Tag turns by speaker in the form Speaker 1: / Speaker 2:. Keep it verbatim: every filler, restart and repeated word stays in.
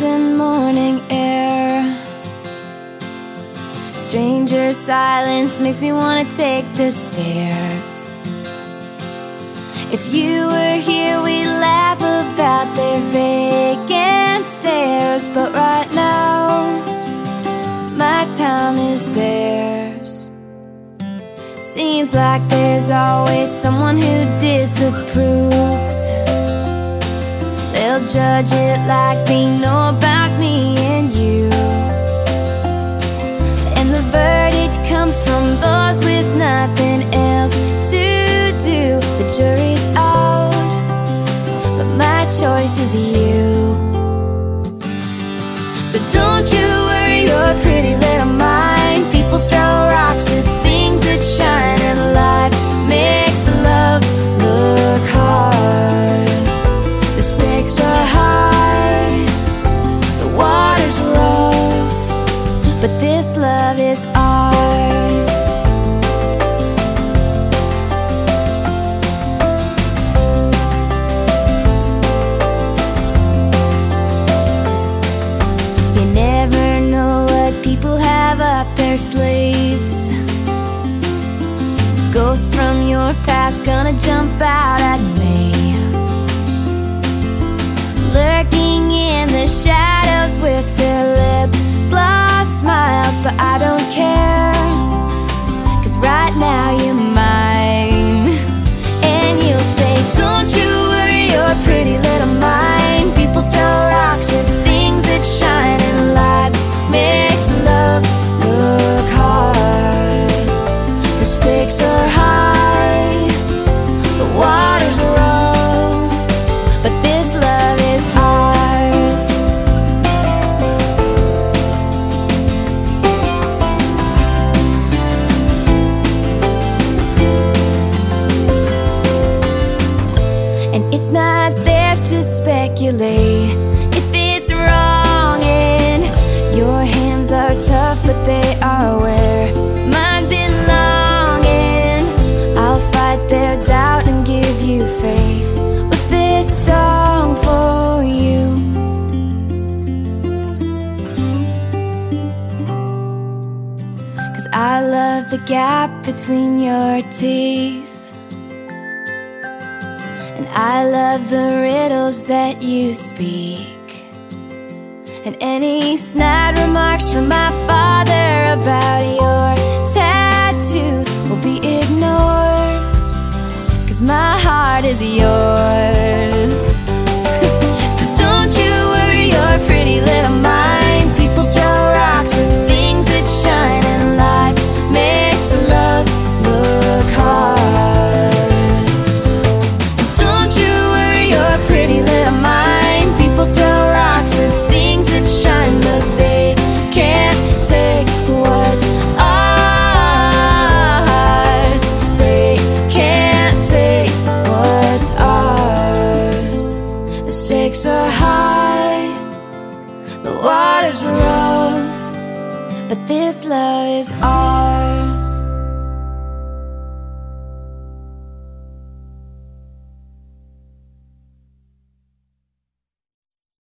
Speaker 1: and morning air. Stranger silence makes me wanna take the stairs. If you were here, we'd laugh about their vacant stares. But right now, my time is theirs. Seems like there's always someone who disapproves. They'll judge it like they know about me and you, and the verdict comes from those with nothing else to do. The jury's out, but my choice is you. So don't you worry your pretty little mind. People throw rocks with things that shine, and life makes love look hard. The stakes are high, the water's rough, but this love is ours. You never know what people have up their sleeves. Ghosts from your past gonna jump out at me, lurking in the shadows with their lip gloss smiles. But I don't care, 'cause right now you're mine. And you'll say, don't you worry your pretty little mind. People throw rocks with things that shine, and life makes love look hard. The stakes are high, the water's rough, but this love is ours. And it's not theirs to speculate if it's wrong, and your hands are tough, but they are where mine belong. And I'll fight their doubt and give you faith with this song for you. 'Cause I love the gap between your teeth, and I love the riddles that you speak, and any snide remarks from my father about your tattoos will be ignored, 'cause my heart is yours. So don't you worry your pretty little mind. People throw rocks with things that shine, and life makes love look hard. Don't you worry your pretty little mind. People throw rocks with things that shine, but they can't take what's ours. They can't take what's ours. The stakes are high, the water's rough, but this love is ours.